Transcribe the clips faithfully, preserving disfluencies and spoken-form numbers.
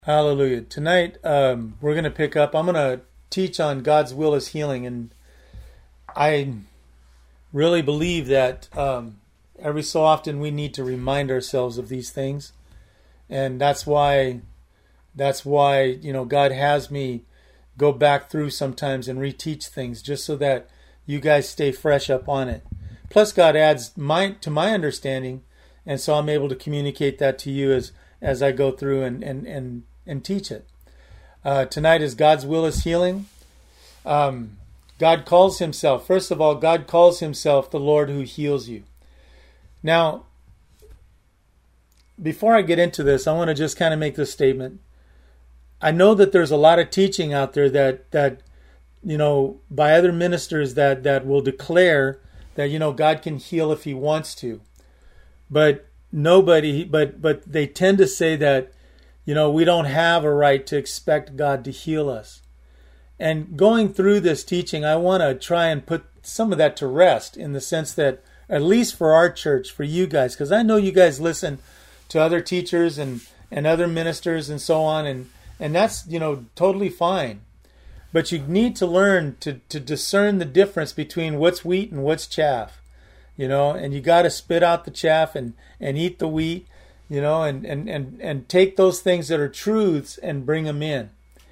Hallelujah. Tonight, um, we're going to pick up, I'm going to teach on God's will is healing. And I really believe that um, every so often we need to remind ourselves of these things. And that's why, that's why, you know, God has me go back through sometimes and reteach things just so that you guys stay fresh up on it. Plus, God adds my, to my understanding. And so I'm able to communicate that to you as, as I go through and, and, and and teach it. Uh, tonight is God's will is healing. Um, God calls himself, first of all, God calls himself the Lord who heals you. Now, before I get into this, I want to just kind of make this statement. I know that there's a lot of teaching out there that, that you know, by other ministers that, that will declare that, you know, God can heal if he wants to. But nobody, but but they tend to say that, you know, we don't have a right to expect God to heal us. And going through this teaching, I want to try and put some of that to rest in the sense that, at least for our church, for you guys, because I know you guys listen to other teachers and, and other ministers and so on, and, and that's, you know, totally fine. But you need to learn to, to discern the difference between what's wheat and what's chaff, you know, and you got to spit out the chaff and, and eat the wheat. You know, and, and, and, and take those things that are truths and bring them in.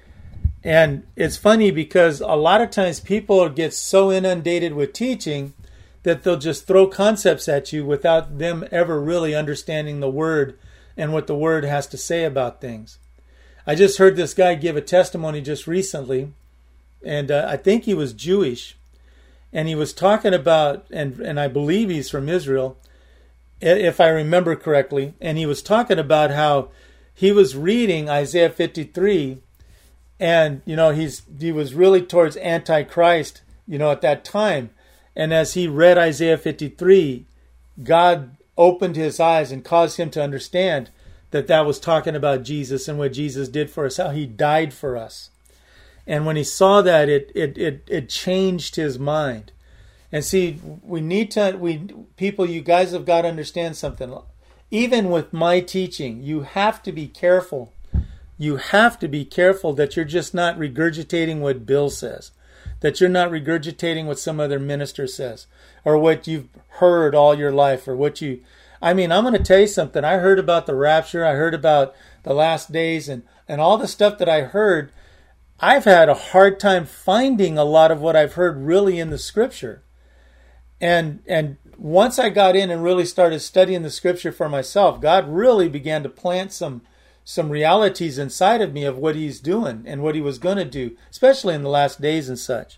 And it's funny because a lot of times people get so inundated with teaching that they'll just throw concepts at you without them ever really understanding the Word and what the Word has to say about things. I just heard this guy give a testimony just recently, and uh, I think he was Jewish. And he was talking about, and, and I believe he's from Israel, if I remember correctly, and he was talking about how he was reading Isaiah fifty-three, and you know he's he was really towards Antichrist, you know, at that time. And as he read Isaiah fifty-three, God opened his eyes and caused him to understand that that was talking about Jesus and what Jesus did for us, how he died for us. And when he saw that, it it it, it changed his mind. And see, we need to, we people, you guys have got to understand something. Even with my teaching, you have to be careful. You have to be careful that you're just not regurgitating what Bill says, that you're not regurgitating what some other minister says, or what you've heard all your life, or what you, I mean, I'm going to tell you something. I heard about the rapture. I heard about the last days and, and all the stuff that I heard. I've had a hard time finding a lot of what I've heard really in the scripture. And and once I got in and really started studying the scripture for myself, God really began to plant some some realities inside of me of what he's doing and what he was going to do, especially in the last days and such.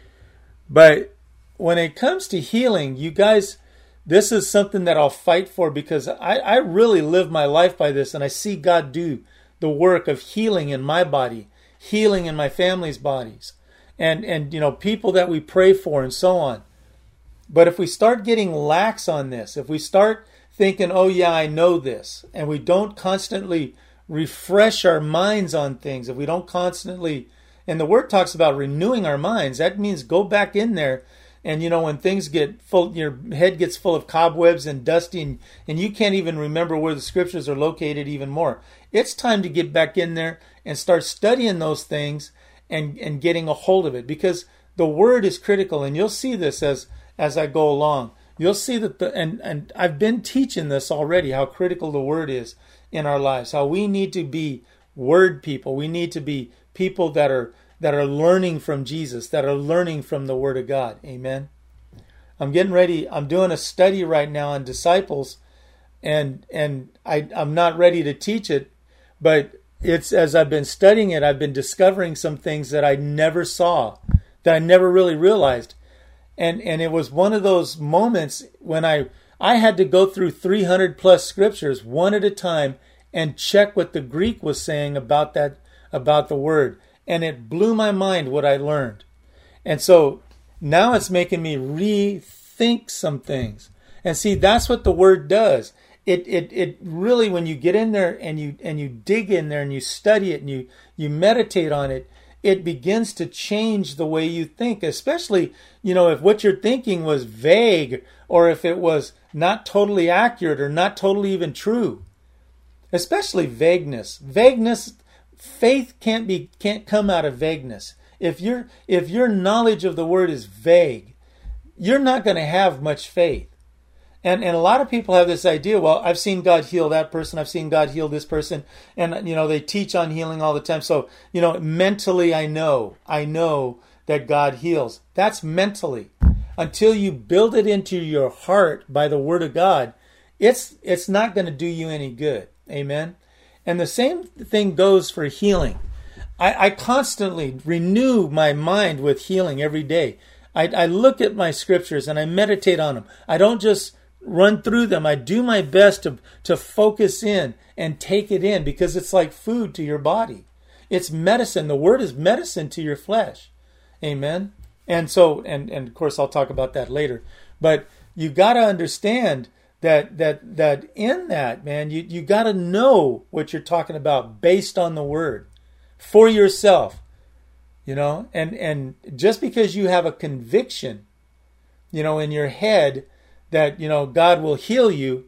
But when it comes to healing, you guys, this is something that I'll fight for, because I, I really live my life by this, and I see God do the work of healing in my body, healing in my family's bodies, and, and you know, people that we pray for and so on. But if we start getting lax on this, if we start thinking, oh yeah, I know this, and we don't constantly refresh our minds on things, if we don't constantly, and the Word talks about renewing our minds, that means go back in there, and you know, when things get full, your head gets full of cobwebs and dusty, and, and you can't even remember where the scriptures are located even more. It's time to get back in there and start studying those things and, and getting a hold of it, because the Word is critical, and you'll see this as as I go along. You'll see that the and, and I've been teaching this already, how critical the Word is in our lives, how we need to be Word people. We need to be people that are that are learning from Jesus, that are learning from the Word of God. Amen. I'm getting ready. I'm doing a study right now on disciples, and and I, I'm not ready to teach it, but it's as I've been studying it, I've been discovering some things that I never saw, that I never really realized. And and it was one of those moments when I I had to go through three hundred plus scriptures one at a time and check what the Greek was saying about that, about the word. And it blew my mind what I learned. And so now it's making me rethink some things. And see, that's what the Word does. It it it really, when you get in there and you and you dig in there and you study it and you you meditate on it, it begins to change the way you think, especially, you know, if what you're thinking was vague, or if it was not totally accurate or not totally even true. Especially vagueness. Vagueness, faith can't be can't come out of vagueness. If your if your knowledge of the word is vague, you're not going to have much faith. And and a lot of people have this idea, well, I've seen God heal that person, I've seen God heal this person, and you know, they teach on healing all the time. So, you know, mentally I know, I know that God heals. That's mentally. Until you build it into your heart by the word of God, it's it's not going to do you any good. Amen. And the same thing goes for healing. I, I constantly renew my mind with healing every day. I, I look at my scriptures and I meditate on them. I don't just run through them. I do my best to, to focus in and take it in, because it's like food to your body. It's medicine. The word is medicine to your flesh. Amen. And so, and, and of course I'll talk about that later, but you got to understand that, that, that in that, man, you, you got to know what you're talking about based on the word for yourself, you know, and, and just because you have a conviction, you know, in your head that, you know, God will heal you,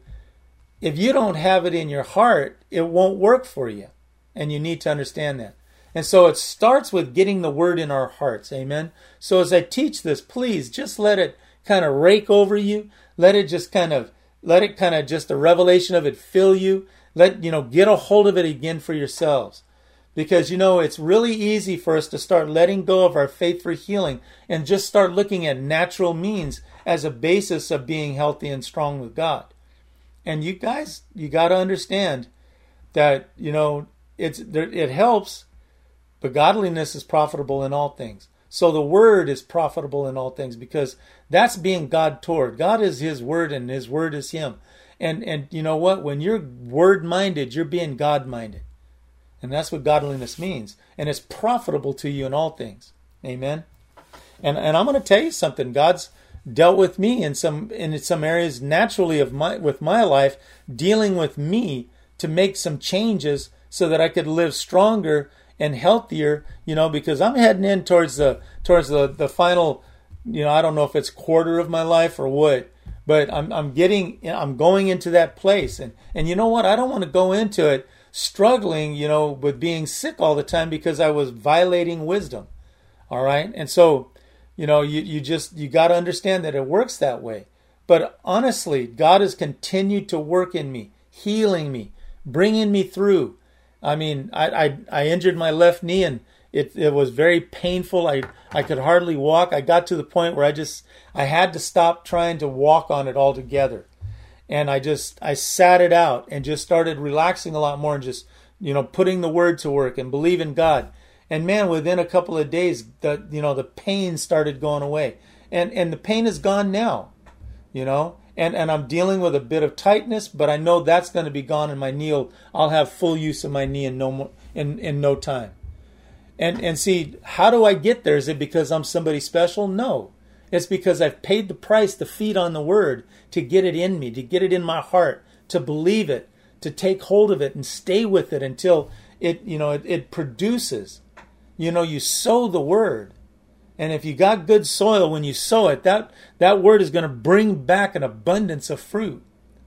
if you don't have it in your heart, it won't work for you. And you need to understand that. And so it starts with getting the word in our hearts. Amen. So as I teach this, please just let it kind of rake over you. Let it just kind of, let it kind of just, the revelation of it fill you. Let, you know, get a hold of it again for yourselves. Because, you know, it's really easy for us to start letting go of our faith for healing and just start looking at natural means as a basis of being healthy and strong with God. And you guys, you got to understand that, you know, it's it helps, but godliness is profitable in all things. So the word is profitable in all things, because that's being God toward. God is his word and his word is him. And, and you know what? When you're word-minded, you're being God-minded. And that's what godliness means. And it's profitable to you in all things. Amen. And and I'm going to tell you something. God's dealt with me in some in some areas naturally of my with my life, dealing with me to make some changes so that I could live stronger and healthier, you know, because I'm heading in towards the towards the, the final, you know, I don't know if it's quarter of my life or what, but I'm I'm getting I'm going into that place. And and you know what? I don't want to go into it struggling, you know, with being sick all the time because I was violating wisdom. All right. And so, you know, you, you just, you got to understand that it works that way. But honestly, God has continued to work in me, healing me, bringing me through. I mean, I, I, I injured my left knee and it, it was very painful. I, I could hardly walk. I got to the point where I just, I had to stop trying to walk on it altogether. And I just, I sat it out and just started relaxing a lot more and just, you know, putting the word to work and believe in God. And man, within a couple of days, the, you know, the pain started going away. And, and the pain is gone now, you know, and, and I'm dealing with a bit of tightness, but I know that's going to be gone in my knee. I'll have full use of my knee in no more, in, in no time. And, and see, how do I get there? Is it because I'm somebody special? No. It's because I've paid the price to feed on the word, to get it in me, to get it in my heart, to believe it, to take hold of it and stay with it until it, you know, it, it produces. You know, you sow the word. And if you got good soil when you sow it, that, that word is going to bring back an abundance of fruit.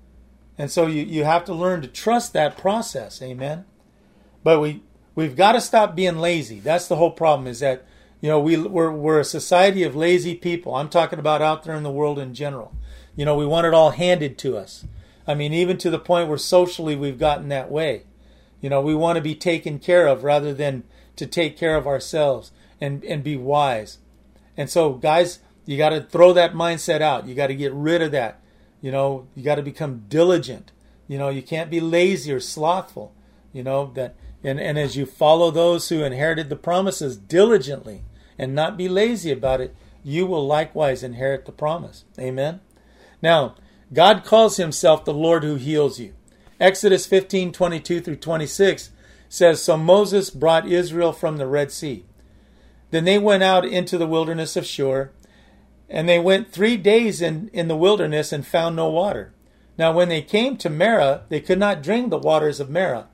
And so you, you have to learn to trust that process. Amen. But we, we've got to stop being lazy. That's the whole problem, is that, you know, we, we're, we're a society of lazy people. I'm talking about out there in the world in general. You know, we want it all handed to us. I mean, even to the point where socially we've gotten that way. You know, we want to be taken care of rather than to take care of ourselves and, and be wise. And so, guys, you got to throw that mindset out. You got to get rid of that. You know, you got to become diligent. You know, you can't be lazy or slothful. You know, that and, and as you follow those who inherited the promises diligently and not be lazy about it, you will likewise inherit the promise. Amen. Now, God calls himself the Lord who heals you. Exodus fifteen, twenty-two through twenty-six says, So Moses brought Israel from the Red Sea. Then they went out into the wilderness of Shur, and they went three days in, in the wilderness and found no water. Now when they came to Marah, they could not drink the waters of Marah.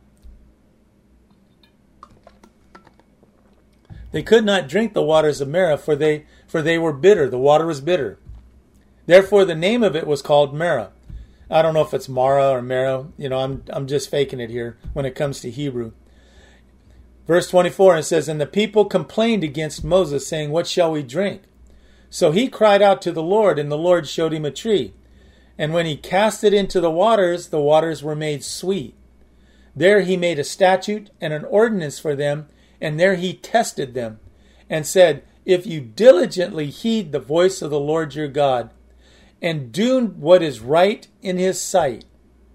They could not drink the waters of Marah, for they for they were bitter. The water was bitter. Therefore the name of it was called Marah. I don't know if it's Mara or Marah. You know, I'm I'm just faking it here when it comes to Hebrew. Verse twenty-four, it says, "And the people complained against Moses, saying, 'What shall we drink?' So he cried out to the Lord, and the Lord showed him a tree. And when he cast it into the waters, the waters were made sweet. There he made a statute and an ordinance for them, and there he tested them, and said, 'If you diligently heed the voice of the Lord your God, and do what is right in his sight,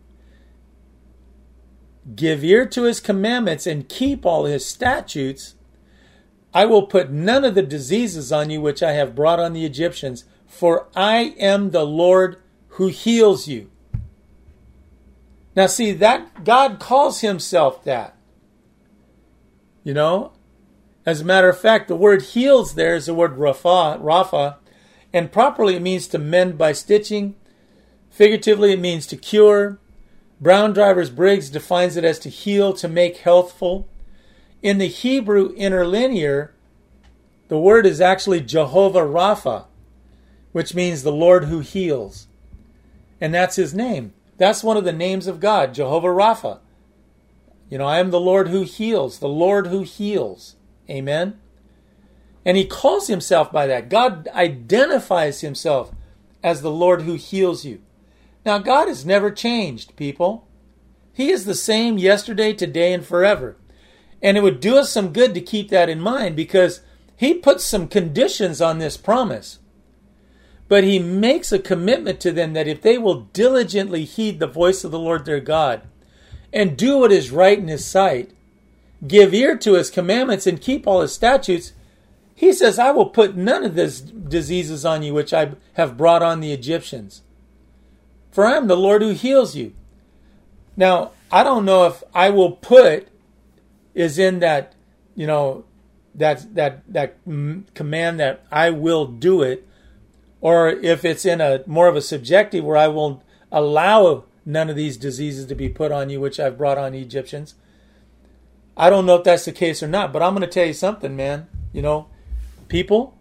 give ear to his commandments, and keep all his statutes, I will put none of the diseases on you which I have brought on the Egyptians, for I am the Lord who heals you.'" Now see, that God calls himself that. You know? As a matter of fact, the word heals there is the word Rapha, Rapha, and properly it means to mend by stitching. Figuratively it means to cure. Brown Drivers Briggs defines it as to heal, to make healthful. In the Hebrew interlinear, the word is actually Jehovah Rapha, which means the Lord who heals. And that's his name. That's one of the names of God, Jehovah Rapha. You know, I am the Lord who heals, the Lord who heals. Amen? And he calls himself by that. God identifies himself as the Lord who heals you. Now, God has never changed, people. He is the same yesterday, today, and forever. And it would do us some good to keep that in mind, because he puts some conditions on this promise. But he makes a commitment to them that if they will diligently heed the voice of the Lord their God and do what is right in his sight, give ear to his commandments and keep all his statutes, he says, I will put none of these diseases on you which I have brought on the Egyptians. For I am the Lord who heals you. Now, I don't know if I will put is in that, you know, that, that, that command that I will do it, or if it's in a more of a subjective where I will allow none of these diseases to be put on you, which I've brought on the Egyptians. I don't know if that's the case or not, but I'm going to tell you something, man. You know, people,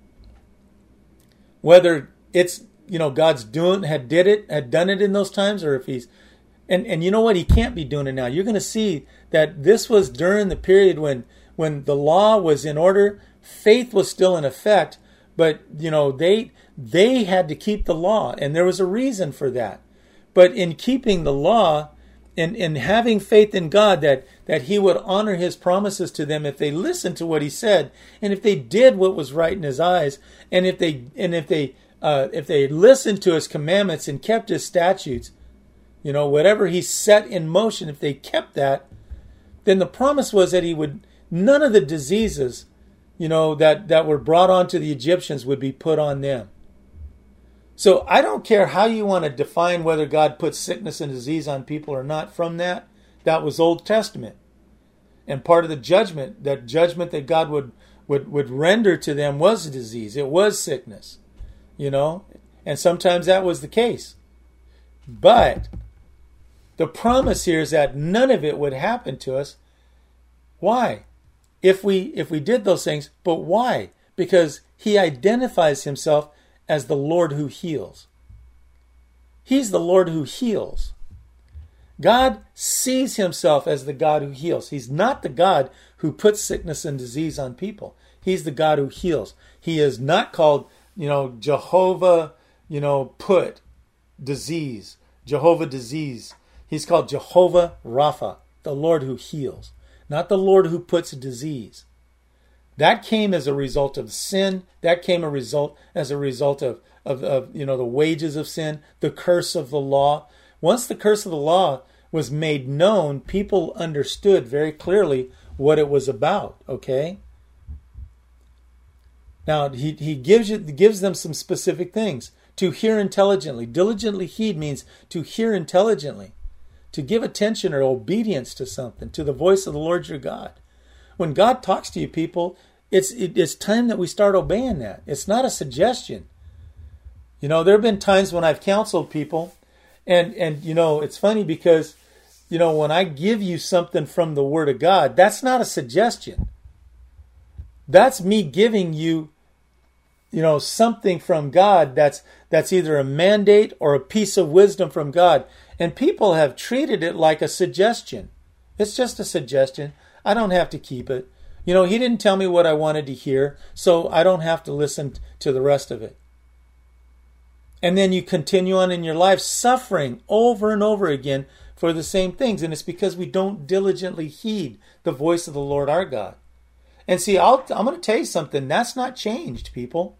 whether it's, you know, God's doing, had did it, had done it in those times, or if he's, and, and you know what, he can't be doing it now. You're going to see that this was during the period when, when the law was in order, faith was still in effect, but, you know, they, they had to keep the law, and there was a reason for that. But in keeping the law and, and having faith in God that, that he would honor his promises to them if they listened to what he said, and if they did what was right in his eyes, and if they and if they uh, if they listened to his commandments and kept his statutes, you know, whatever he set in motion, if they kept that, then the promise was that he would, none of the diseases, you know, that, that were brought on to the Egyptians would be put on them. So I don't care how you want to define whether God puts sickness and disease on people or not from that. That was Old Testament. And part of the judgment, that judgment that God would, would, would render to them was disease. It was sickness, you know, and sometimes that was the case. But the promise here is that none of it would happen to us. Why? If we, if we did those things, but why? Because he identifies himself as the Lord who heals. He's the Lord who heals. God sees himself as the God who heals. He's not the God who puts sickness and disease on people. He's the God who heals. He is not called, you know, Jehovah, you know, put disease, Jehovah disease. He's called Jehovah Rapha, the Lord who heals, not the Lord who puts disease. That came as a result of sin. That came a result as a result of, of, of, you know, the wages of sin, the curse of the law. Once the curse of the law was made known, people understood very clearly what it was about, okay? Now, he, he gives you, gives them some specific things. To hear intelligently. Diligently heed means to hear intelligently. To give attention or obedience to something, to the voice of the Lord your God. When God talks to you, people, it's it, it's time that we start obeying that. It's not a suggestion. You know, there have been times when I've counseled people, and, and you know, it's funny because, you know, when I give you something from the Word of God, that's not a suggestion. That's me giving you, you know, something from God that's that's either a mandate or a piece of wisdom from God. And people have treated it like a suggestion. It's just a suggestion. I don't have to keep it. You know, he didn't tell me what I wanted to hear, so I don't have to listen to the rest of it. And then you continue on in your life suffering over and over again for the same things. And it's because we don't diligently heed the voice of the Lord our God. And see, I'll, I'm going to tell you something. That's not changed, people.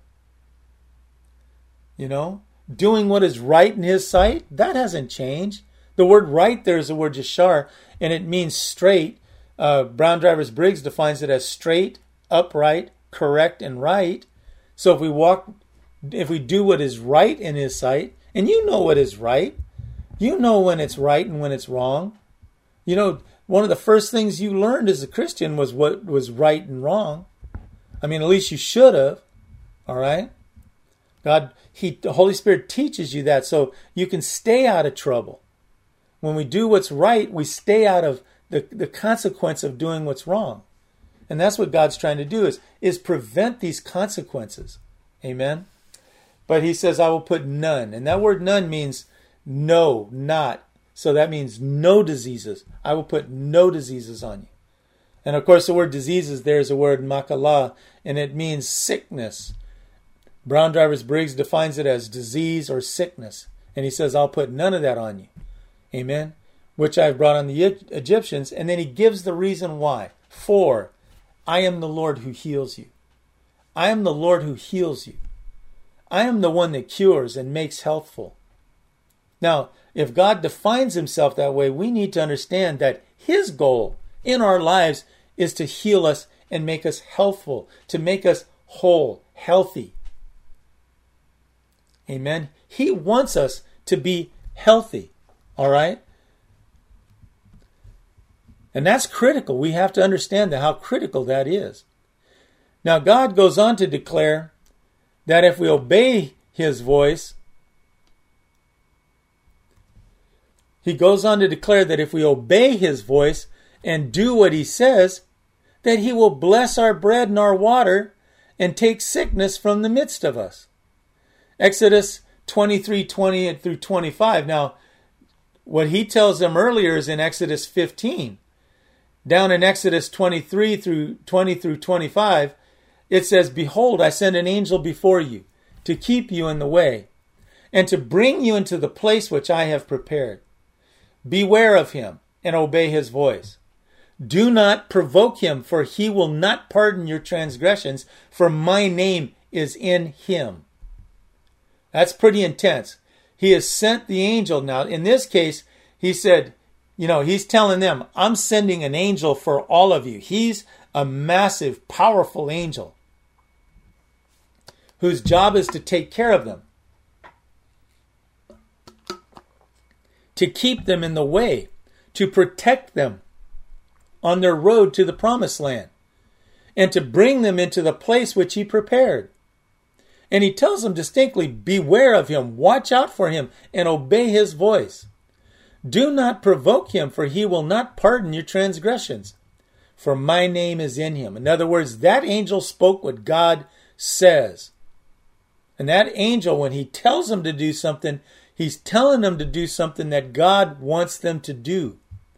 You know, doing what is right in his sight, that hasn't changed. The word right there is the word yashar, and it means straight. Uh, Brown Drivers Briggs defines it as straight, upright, correct, and right. So if we walk, if we do what is right in his sight, and you know what is right, you know when it's right and when it's wrong. You know, one of the first things you learned as a Christian was what was right and wrong. I mean, at least you should have. All right? God, he, the Holy Spirit teaches you that so you can stay out of trouble. When we do what's right, we stay out of the, the consequence of doing what's wrong. And that's what God's trying to do is, is prevent these consequences. Amen? But he says, I will put none. And that word none means no, not. So that means no diseases. I will put no diseases on you. And of course, the word diseases there is the word makala, and it means sickness. Brown Drivers Briggs defines it as disease or sickness. And he says, I'll put none of that on you. Amen? Which I've brought on the Egyptians. And then he gives the reason why. For I am the Lord who heals you. I am the Lord who heals you. I am the one that cures and makes healthful. Now, if God defines himself that way, we need to understand that his goal in our lives is to heal us and make us healthful, to make us whole, healthy. Amen. He wants us to be healthy. All right? And that's critical. We have to understand that how critical that is. Now, God goes on to declare that if we obey his voice, he goes on to declare that if we obey his voice and do what he says, that he will bless our bread and our water and take sickness from the midst of us. Exodus twenty-three, twenty through twenty-five. Now, what he tells them earlier is in Exodus fifteen. Down in Exodus twenty-three through twenty through twenty-five, it says, Behold, I send an angel before you to keep you in the way and to bring you into the place which I have prepared. Beware of him and obey his voice. Do not provoke him, for he will not pardon your transgressions, for my name is in him. That's pretty intense. He has sent the angel. Now, in this case, he said, you know, he's telling them, I'm sending an angel for all of you. He's a massive, powerful angel whose job is to take care of them, to keep them in the way, to protect them on their road to the promised land, and to bring them into the place which he prepared. And he tells them distinctly, beware of him, watch out for him, and obey his voice. Do not provoke him, for he will not pardon your transgressions, for my name is in him. In other words, that angel spoke what God says. And that angel, when he tells them to do something, he's telling them to do something that God wants them to do.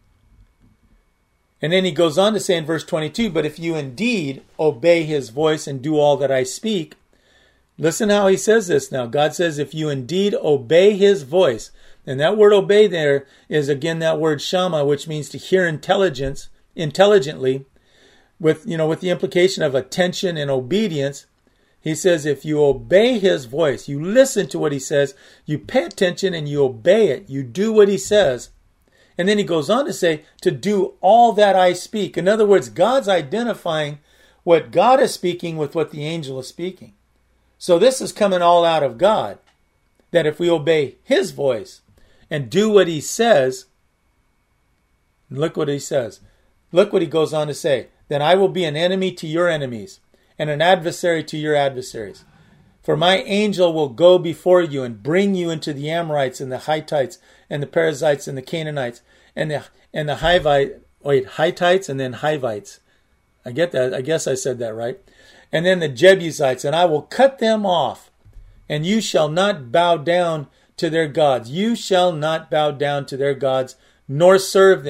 And then he goes on to say in verse twenty-two, but if you indeed obey his voice and do all that I speak, listen how he says this now. God says, if you indeed obey his voice, and that word obey there is again that word shama, which means to hear intelligence, intelligently, with, you know, with the implication of attention and obedience. He says, if you obey his voice, you listen to what he says, you pay attention and you obey it, you do what he says. And then he goes on to say, to do all that I speak. In other words, God's identifying what God is speaking with what the angel is speaking. So this is coming all out of God, that if we obey his voice and do what he says, look what he says. Look what he goes on to say. Then I will be an enemy to your enemies and an adversary to your adversaries. For my angel will go before you and bring you into the Amorites and the Hittites and the Perizzites and the Canaanites and the and the Hivite, wait, Hittites and then Hivites. I get that. I guess I said that right. And then the Jebusites, and I will cut them off, and you shall not bow down to their gods. You shall not bow down to their gods, nor serve them.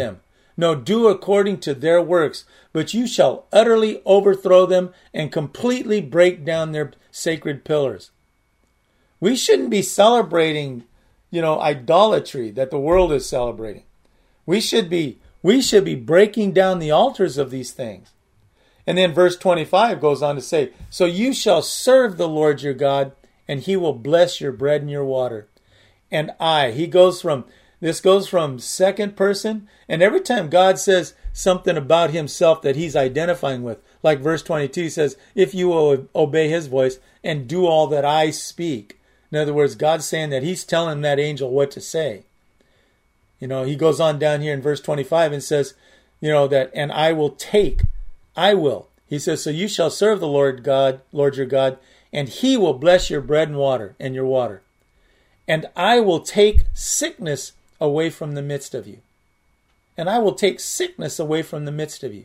No, do according to their works, but you shall utterly overthrow them and completely break down their sacred pillars. We shouldn't be celebrating, you know, idolatry that the world is celebrating. We should be, we should be breaking down the altars of these things. And then verse twenty-five goes on to say, so you shall serve the Lord your God, and he will bless your bread and your water. And I, he goes from, this goes from second person, and every time God says something about himself that he's identifying with, like verse twenty-two says, if you will obey his voice and do all that I speak. In other words, God's saying that he's telling that angel what to say. You know, he goes on down here in verse twenty-five and says, you know, that, and I will take, I will. He says, so you shall serve the Lord God, Lord your God, and he will bless your bread and water and your water. And I will take sickness away from the midst of you. And I will take sickness away from the midst of you.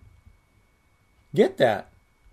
Get that.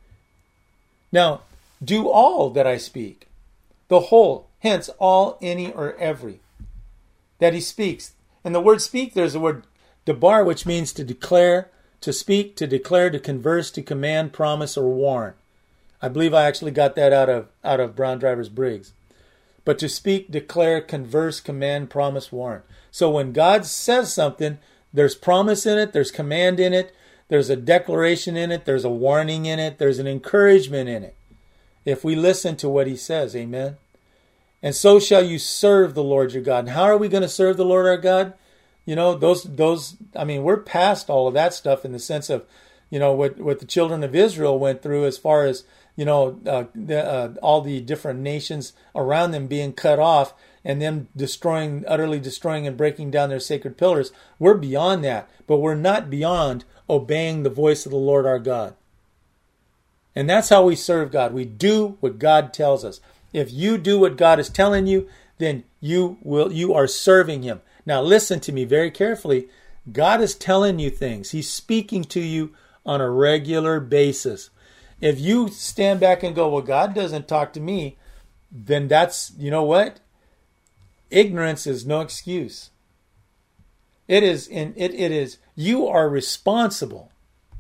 Now, do all that I speak. The whole, hence all, any, or every. That he speaks. And the word speak, there's the word debar, which means to declare, to speak, to declare, to converse, to command, promise, or warn. I believe I actually got that out of out of Brown Drivers Briggs. But to speak, declare, converse, command, promise, warn. So when God says something, there's promise in it, there's command in it, there's a declaration in it, there's a warning in it, there's an encouragement in it. If we listen to what he says, amen. And so shall you serve the Lord your God. And how are we going to serve the Lord our God? You know, those, those, I mean, we're past all of that stuff in the sense of, you know, what, what the children of Israel went through as far as, you know, uh, the, uh, all the different nations around them being cut off and them destroying, utterly destroying and breaking down their sacred pillars. We're beyond that, but we're not beyond obeying the voice of the Lord our God. And that's how we serve God. We do what God tells us. If you do what God is telling you, then you will, you are serving him. Now listen to me very carefully. God is telling you things. He's speaking to you on a regular basis. If you stand back and go, well, God doesn't talk to me, then that's, you know what? Ignorance is no excuse. It is, in, it, it is, you are responsible.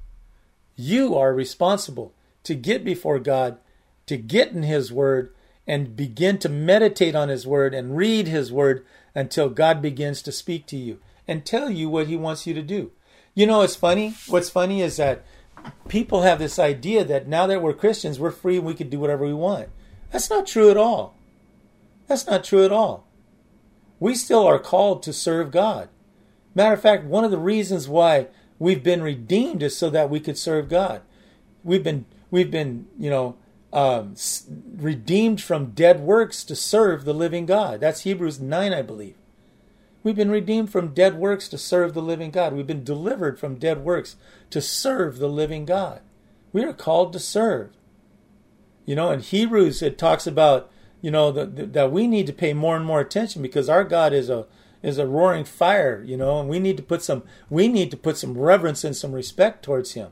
You are responsible to get before God, to get in his word, and begin to meditate on his word and read his word until God begins to speak to you and tell you what he wants you to do. You know, it's funny. What's funny is that people have this idea that now that we're Christians, we're free and we can do whatever we want. That's not true at all. That's not true at all. We still are called to serve God. Matter of fact, one of the reasons why we've been redeemed is so that we could serve God. We've been, we've been, you know, um, redeemed from dead works to serve the living God. That's Hebrews nine, I believe. We've been redeemed from dead works to serve the living God. We've been delivered from dead works to serve the living God. We are called to serve. You know, in Hebrews it talks about, you know, the, the, that we need to pay more and more attention because our God is a is a roaring fire, you know, and we need to put some we need to put some reverence and some respect towards him.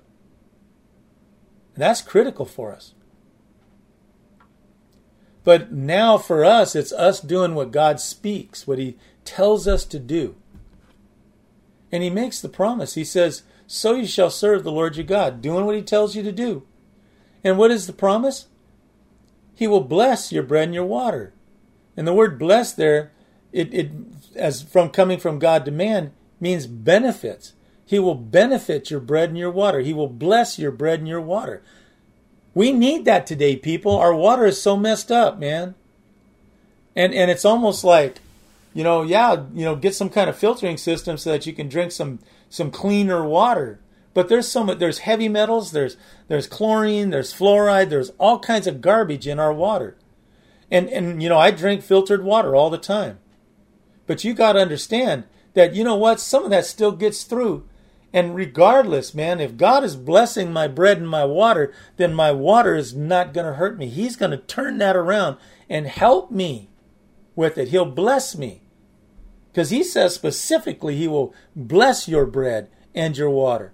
And that's critical for us. But now for us, it's us doing what God speaks, what he tells us to do. And he makes the promise. He says, so you shall serve the Lord your God, doing what he tells you to do. And what is the promise? He will bless your bread and your water. And the word bless there, it, it as from coming from God to man, means benefits. He will benefit your bread and your water. He will bless your bread and your water. We need that today, people. Our water is so messed up, man. And and it's almost like, you know, yeah, you know, get some kind of filtering system so that you can drink some some cleaner water. But there's some there's heavy metals, there's there's chlorine, there's fluoride, there's all kinds of garbage in our water. And and you know, I drink filtered water all the time. But you got to understand that, you know what, some of that still gets through. And regardless, man, if God is blessing my bread and my water, then my water is not going to hurt me. He's going to turn that around and help me with it. He'll bless me. Because he says specifically he will bless your bread and your water.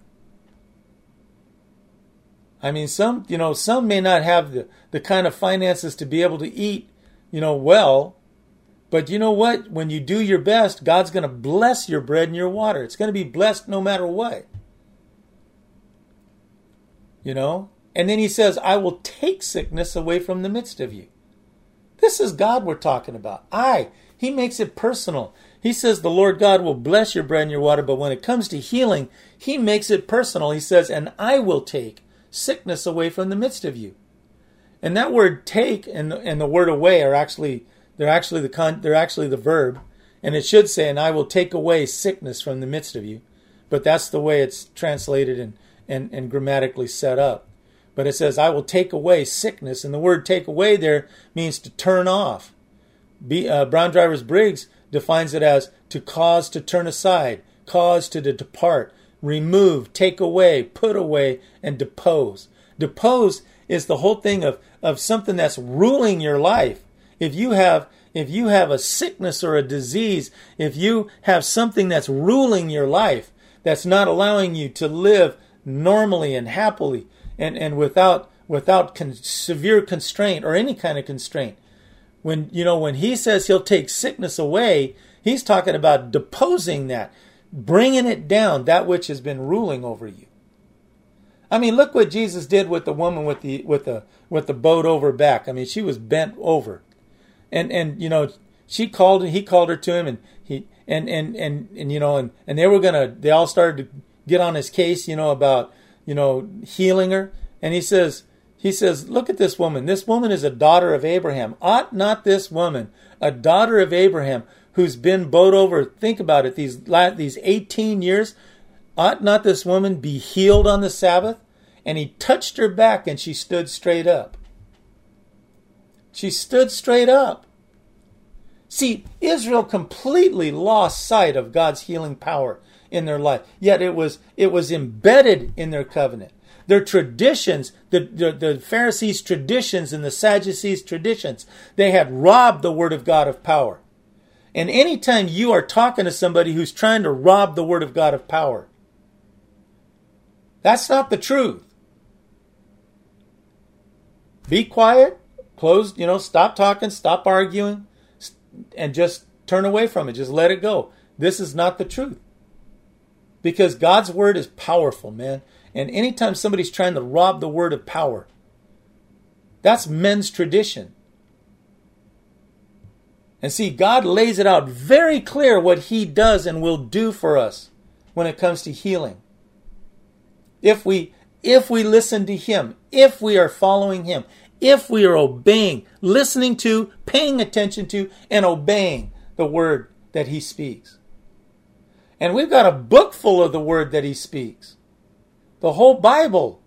I mean, some, you know, some may not have the, the kind of finances to be able to eat, you know, well. But you know what? When you do your best, God's going to bless your bread and your water. It's going to be blessed no matter what. You know? And then he says, I will take sickness away from the midst of you. This is God we're talking about. I. He makes it personal. He says the Lord God will bless your bread and your water, but when it comes to healing, he makes it personal. He says, and I will take sickness away from the midst of you. And that word take and, and the word away are actually they're actually the con, they're actually the verb, and it should say, and I will take away sickness from the midst of you. But that's the way it's translated and, and, and grammatically set up. But it says, I will take away sickness. And the word take away there means to turn off. Be, uh, Brown Drivers Briggs defines it as to cause to turn aside, cause to depart, remove, take away, put away, and depose. Depose is the whole thing of, of something that's ruling your life. If you have if you have a sickness or a disease, if you have something that's ruling your life, that's not allowing you to live normally and happily and, and without without con- severe constraint or any kind of constraint. When you know when he says he'll take sickness away, he's talking about deposing that, bringing it down, that which has been ruling over you. I mean, look what Jesus did with the woman with the with the with the boat over back. I mean, she was bent over. And and you know, she called and he called her to him, and he and and and, and you know, and, and they were gonna they all started to get on his case, you know, about, you know, healing her. And he says, he says, look at this woman. This woman is a daughter of Abraham. Ought not this woman, a daughter of Abraham, who's been bowed over, think about it, these these eighteen years, ought not this woman be healed on the Sabbath? And he touched her back and she stood straight up. She stood straight up. See, Israel completely lost sight of God's healing power in their life. Yet it was it was embedded in their covenant. Their traditions, the, the, the Pharisees' traditions and the Sadducees' traditions, they had robbed the Word of God of power. And anytime you are talking to somebody who's trying to rob the Word of God of power, that's not the truth. Be quiet. Close, you know, stop talking, stop arguing, and just turn away from it. Just let it go. This is not the truth. Because God's word is powerful, man. And anytime somebody's trying to rob the word of power, that's men's tradition. And see, God lays it out very clear what he does and will do for us when it comes to healing. If we, if we listen to him, if we are following him, if we are obeying, listening to, paying attention to, and obeying the word that he speaks. And we've got a book full of the word that he speaks. The whole Bible.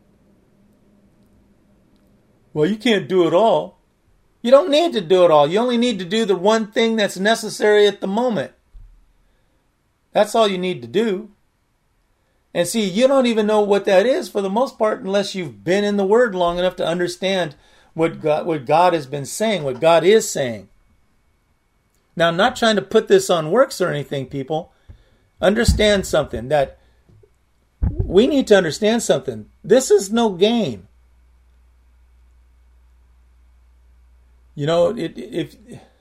Well, you can't do it all. You don't need to do it all. You only need to do the one thing that's necessary at the moment. That's all you need to do. And see, you don't even know what that is for the most part unless you've been in the word long enough to understand What God, what God has been saying, what God is saying. Now, I'm not trying to put this on works or anything, people. Understand something, that we need to understand something. This is no game. You know, it, if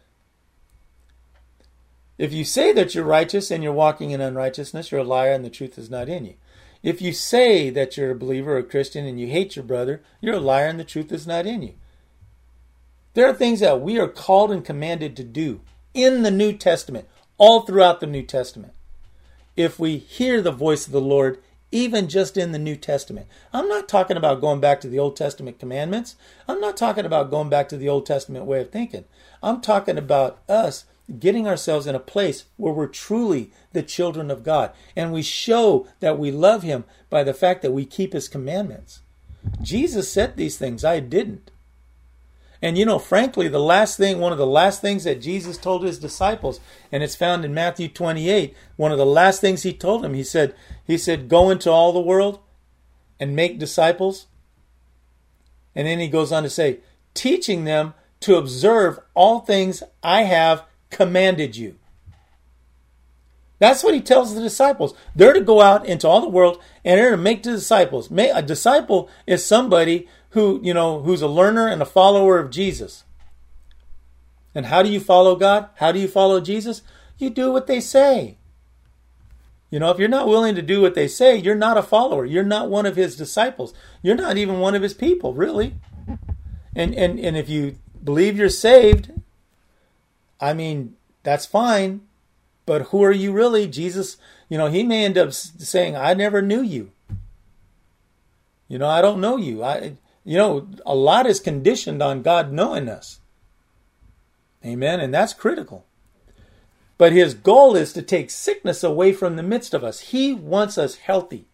if you say that you're righteous and you're walking in unrighteousness, you're a liar and the truth is not in you. If you say that you're a believer or a Christian and you hate your brother, you're a liar and the truth is not in you. There are things that we are called and commanded to do in the New Testament, all throughout the New Testament. If we hear the voice of the Lord, even just in the New Testament. I'm not talking about going back to the Old Testament commandments. I'm not talking about going back to the Old Testament way of thinking. I'm talking about us getting ourselves in a place where we're truly the children of God. And we show that we love him by the fact that we keep his commandments. Jesus said these things. I didn't. And you know, frankly, the last thing, one of the last things that Jesus told his disciples, and it's found in Matthew twenty-eight, one of the last things he told them, he said, he said, go into all the world and make disciples. And then he goes on to say, teaching them to observe all things I have commanded you. That's what he tells the disciples. They're to go out into all the world and they're to make the disciples. A disciple is somebody who, you know, who's a learner and a follower of Jesus. And how do you follow God? How do you follow Jesus? You do what they say. You know, if you're not willing to do what they say, you're not a follower. You're not one of his disciples. You're not even one of his people, really. And and, and if you believe you're saved, I mean, that's fine. But who are you really? Jesus, you know, he may end up saying, I never knew you. You know, I don't know you. I, you know, a lot is conditioned on God knowing us. Amen. And that's critical. But his goal is to take sickness away from the midst of us. He wants us healthy.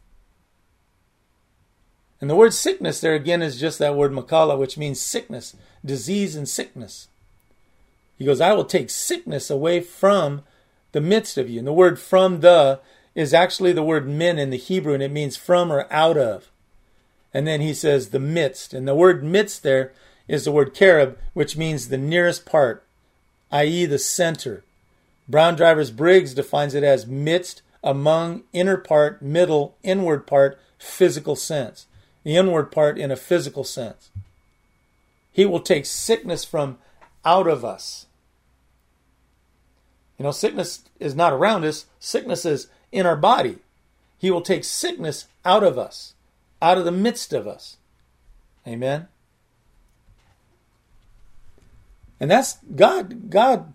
And the word sickness there again is just that word makala, which means sickness, disease and sickness. He goes, I will take sickness away from the midst of you. And the word from the is actually the word min in the Hebrew, and it means from or out of. And then he says the midst. And the word midst there is the word carib, which means the nearest part, that is the center. Brown Drivers Briggs defines it as midst, among, inner part, middle, inward part, physical sense. The inward part in a physical sense. He will take sickness from out of us. You know, sickness is not around us. Sickness is in our body. He will take sickness out of us, out of the midst of us. Amen. And that's God. God,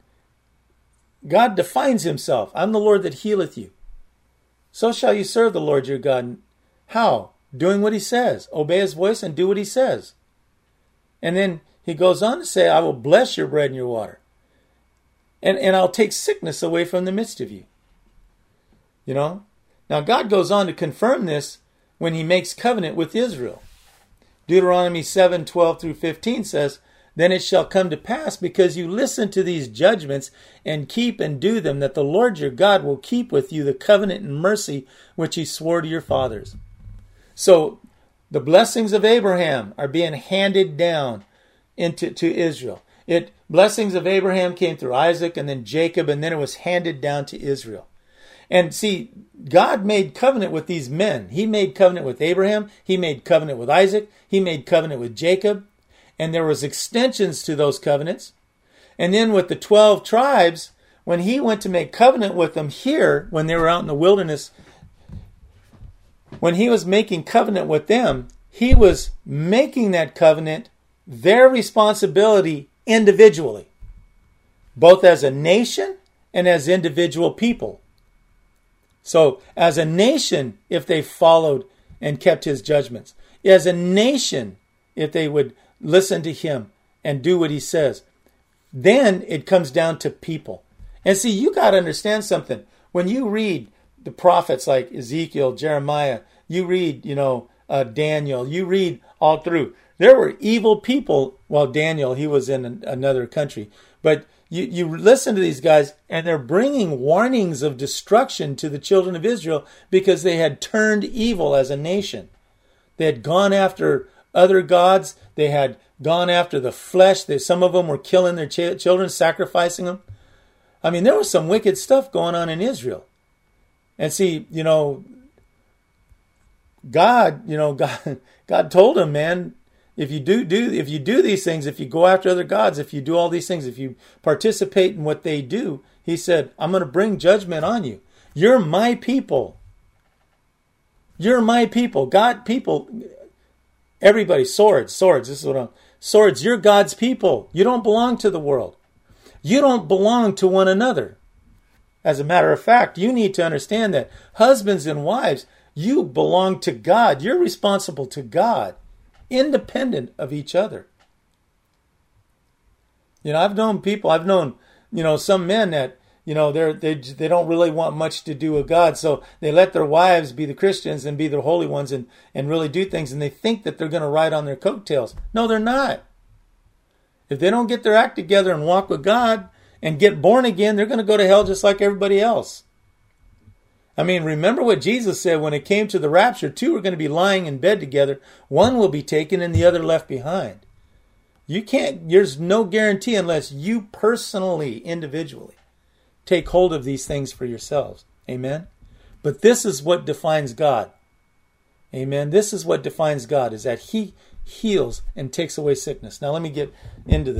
God defines himself. I'm the Lord that healeth you. So shall you serve the Lord your God. How? Doing what he says. Obey his voice and do what he says. And then he goes on to say, I will bless your bread and your water. And, and I'll take sickness away from the midst of you. You know? Now God goes on to confirm this when he makes covenant with Israel. Deuteronomy seven, twelve through fifteen says, Then it shall come to pass, because you listen to these judgments and keep and do them, that the Lord your God will keep with you the covenant and mercy which he swore to your fathers. So the blessings of Abraham are being handed down into to Israel. It blessings of Abraham came through Isaac and then Jacob, and then it was handed down to Israel. And see, God made covenant with these men. He made covenant with Abraham. He made covenant with Isaac. He made covenant with Jacob. And there was extensions to those covenants. And then with the twelve tribes, when he went to make covenant with them here, when they were out in the wilderness, when he was making covenant with them, he was making that covenant their responsibility individually, both as a nation and as individual people. So as a nation, if they followed and kept his judgments, as a nation, if they would listen to him and do what he says, then it comes down to people. And see, you got to understand something. When you read the prophets like Ezekiel, Jeremiah, you read, you know, uh, Daniel, you read all through. There were evil people. Well, Daniel, he was in an, another country. But you, you listen to these guys, and they're bringing warnings of destruction to the children of Israel because they had turned evil as a nation. They had gone after other gods. They had gone after the flesh. They, some of them were killing their ch- children, sacrificing them. I mean, there was some wicked stuff going on in Israel. And see, you know, God, you know, God, God told him, man, if you do do if you do these things, if you go after other gods, if you do all these things, if you participate in what they do, he said, I'm going to bring judgment on you. You're my people. You're my people. God, people, everybody, swords, swords. This is what I'm, swords, you're God's people. You don't belong to the world. You don't belong to one another. As a matter of fact, you need to understand that husbands and wives, you belong to God. You're responsible to God, independent of each other. You know, I've known people, I've known, you know, some men that, you know, they're, they they don't really want much to do with God, so they let their wives be the Christians and be the holy ones and, and really do things, and they think that they're going to ride on their coattails. No, they're not. If they don't get their act together and walk with God and get born again, they're going to go to hell just like everybody else. I mean, remember what Jesus said when it came to the rapture. Two are going to be lying in bed together. One will be taken and the other left behind. You can't, there's no guarantee unless you personally, individually, take hold of these things for yourselves. Amen? But this is what defines God. Amen? This is what defines God, is that he heals and takes away sickness. Now let me get into this.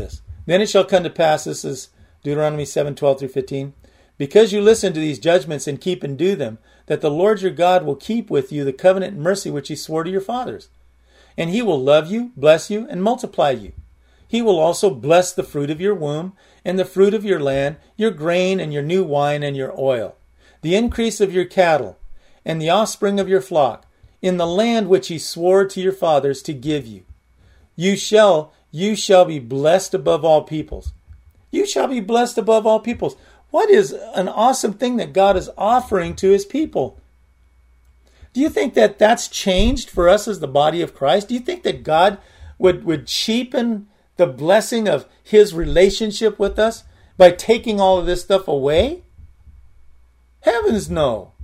Then it shall come to pass, this is Deuteronomy seven, twelve through fifteen, because you listen to these judgments and keep and do them, that the Lord your God will keep with you the covenant and mercy which he swore to your fathers. And he will love you, bless you, and multiply you. He will also bless the fruit of your womb, and the fruit of your land, your grain, and your new wine, and your oil, the increase of your cattle, and the offspring of your flock, in the land which he swore to your fathers to give you. You shall, you shall be blessed above all peoples. You shall be blessed above all peoples. What is an awesome thing that God is offering to his people? Do you think that that's changed for us as the body of Christ? Do you think that God would, would cheapen the blessing of his relationship with us by taking all of this stuff away? Heavens no.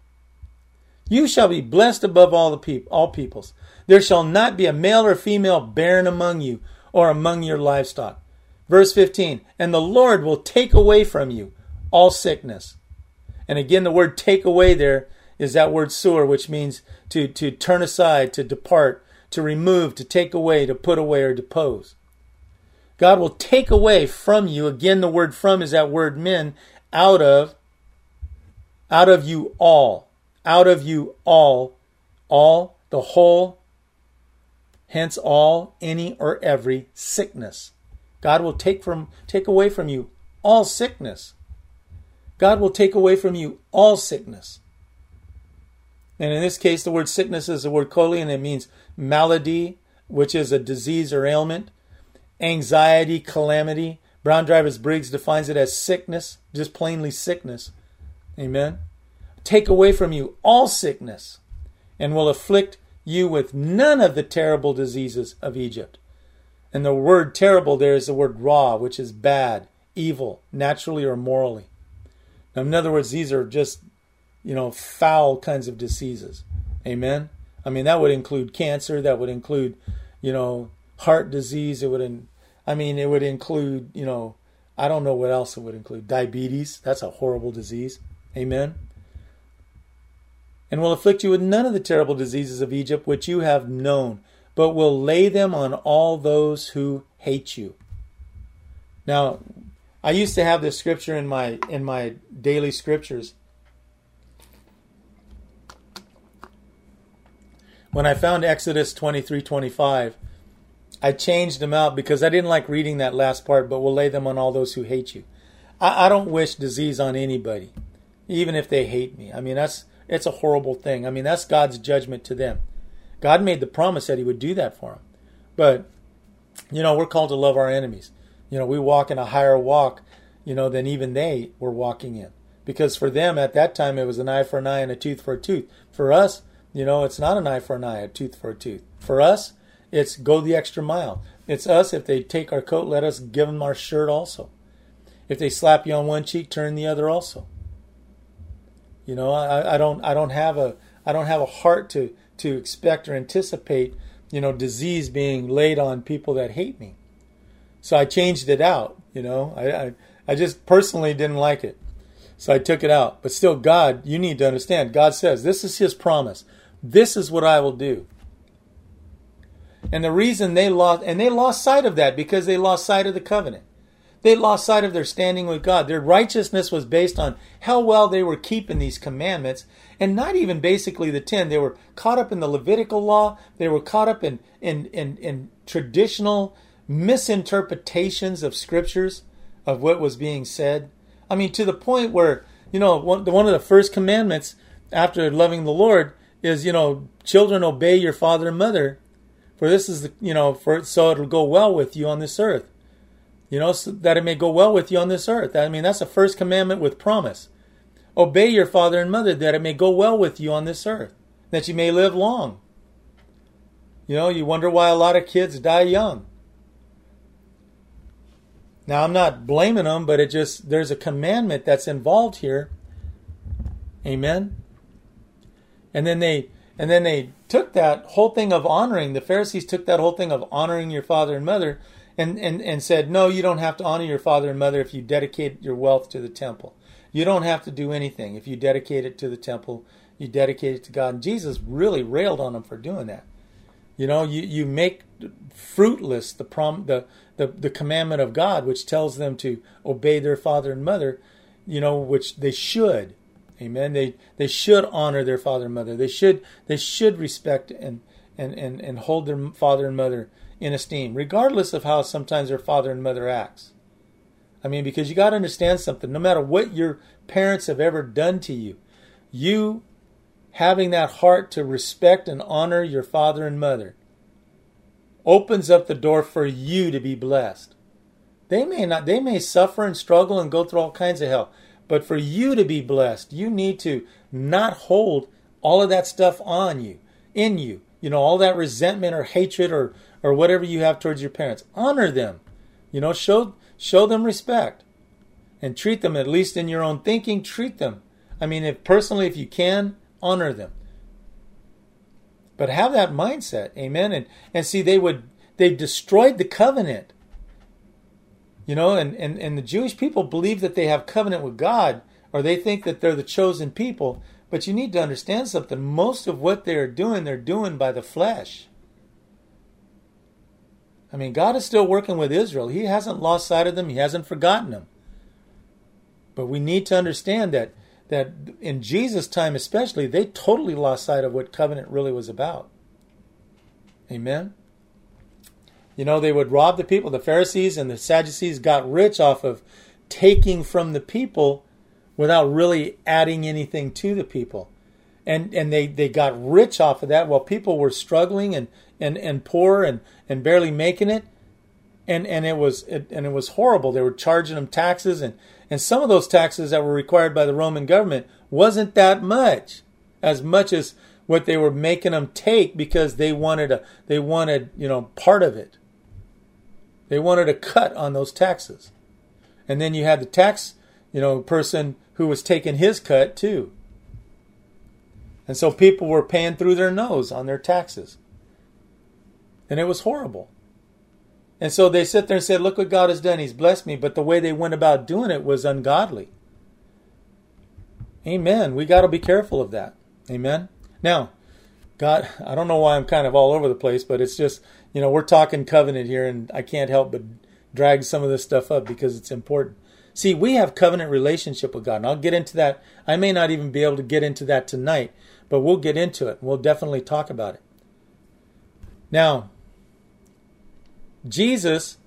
You shall be blessed above all the peop- all peoples. There shall not be a male or female barren among you or among your livestock. Verse fifteen, and the Lord will take away from you all sickness. And again, the word take away there is that word sur, which means to, to turn aside, to depart, to remove, to take away, to put away, or depose. God will take away from you, again, the word from is that word min, out of, out of you all, out of you all, all, the whole, hence all, any, or every sickness. God will take from, take away from you all sickness. God will take away from you all sickness. And in this case, the word sickness is the word koli, and it means malady, which is a disease or ailment. Anxiety, calamity. Brown Drivers Briggs defines it as sickness, just plainly sickness. Amen. Take away from you all sickness, and will afflict you with none of the terrible diseases of Egypt. And the word terrible there is the word ra, which is bad, evil, naturally or morally. Now, in other words, these are just, you know, foul kinds of diseases. Amen? I mean, that would include cancer. That would include, you know, heart disease. It would, in, I mean, it would include, you know, I don't know what else it would include. Diabetes. That's a horrible disease. Amen? And will afflict you with none of the terrible diseases of Egypt, which you have known, but will lay them on all those who hate you. Now, I used to have this scripture in my in my daily scriptures. When I found Exodus twenty-three twenty-five, I changed them out because I didn't like reading that last part, but will lay them on all those who hate you. I, I don't wish disease on anybody, even if they hate me. I mean, that's it's a horrible thing. I mean, that's God's judgment to them. God made the promise that he would do that for them. But, you know, we're called to love our enemies. You know, we walk in a higher walk, you know, than even they were walking in. Because for them at that time, it was an eye for an eye and a tooth for a tooth. For us, you know, it's not an eye for an eye, a tooth for a tooth. For us, it's go the extra mile. It's us, if they take our coat, let us give them our shirt also. If they slap you on one cheek, turn the other also. You know, I, I don't I don't have a I don't have a heart to to expect or anticipate, you know, disease being laid on people that hate me. So I changed it out, you know. I, I, I just personally didn't like it. So I took it out. But still, God, you need to understand, God says, this is his promise. This is what I will do. And the reason they lost, and they lost sight of that because they lost sight of the covenant. They lost sight of their standing with God. Their righteousness was based on how well they were keeping these commandments, and not even basically the ten. They were caught up in the Levitical law. They were caught up in in in, in traditional misinterpretations of scriptures, of what was being said. I mean, to the point where, you know, one, one of the first commandments after loving the Lord is, you know, children, obey your father and mother, for this is, the, you know, for so it'll go well with you on this earth. You know, so that it may go well with you on this earth. I mean, that's the first commandment with promise. Obey your father and mother that it may go well with you on this earth, that you may live long. You know, you wonder why a lot of kids die young. Now, I'm not blaming them, but it just, there's a commandment that's involved here. Amen. And then they, and then they took that whole thing of honoring, the Pharisees took that whole thing of honoring your father and mother and, and, and said, no, you don't have to honor your father and mother if you dedicate your wealth to the temple. You don't have to do anything. If you dedicate it to the temple, you dedicate it to God. And Jesus really railed on them for doing that. You know, you, you make fruitless the prom the, the the commandment of God, which tells them to obey their father and mother, you know, which they should. Amen. They they should honor their father and mother. They should they should respect and and, and, and hold their father and mother in esteem, regardless of how sometimes their father and mother acts. I mean, because you got to understand something. No matter what your parents have ever done to you, you having that heart to respect and honor your father and mother opens up the door for you to be blessed. They may not, they may suffer and struggle and go through all kinds of hell. But for you to be blessed, you need to not hold all of that stuff on you, in you. You know, all that resentment or hatred or, or whatever you have towards your parents. Honor them. You know, show show them respect. And treat them, at least in your own thinking, treat them. I mean, if personally, if you can, honor them. But have that mindset, amen? And and see, they would they destroyed the covenant. You know, and, and, and the Jewish people believe that they have covenant with God, or they think that they're the chosen people. But you need to understand something. Most of what they're doing, they're doing by the flesh. I mean, God is still working with Israel. He hasn't lost sight of them. He hasn't forgotten them. But we need to understand that, that in Jesus' time especially, they totally lost sight of what covenant really was about. Amen? You know, they would rob the people. The Pharisees and the Sadducees got rich off of taking from the people without really adding anything to the people. And and they, they got rich off of that while people were struggling and, and, and poor and, and barely making it. And and it was it, and it was horrible. They were charging them taxes, and, and some of those taxes that were required by the Roman government wasn't that much, as much as what they were making them take, because they wanted a they wanted, you know, part of it. They wanted a cut on those taxes. And then you had the tax, you know, person who was taking his cut too. And so people were paying through their nose on their taxes. And it was horrible. And so they sit there and say, look what God has done. He's blessed me. But the way they went about doing it was ungodly. Amen. We got to be careful of that. Amen. Now, God, I don't know why I'm kind of all over the place, but it's just, you know, we're talking covenant here, and I can't help but drag some of this stuff up because it's important. See, we have covenant relationship with God, and I'll get into that. I may not even be able to get into that tonight, but we'll get into it. We'll definitely talk about it. Now, Jesus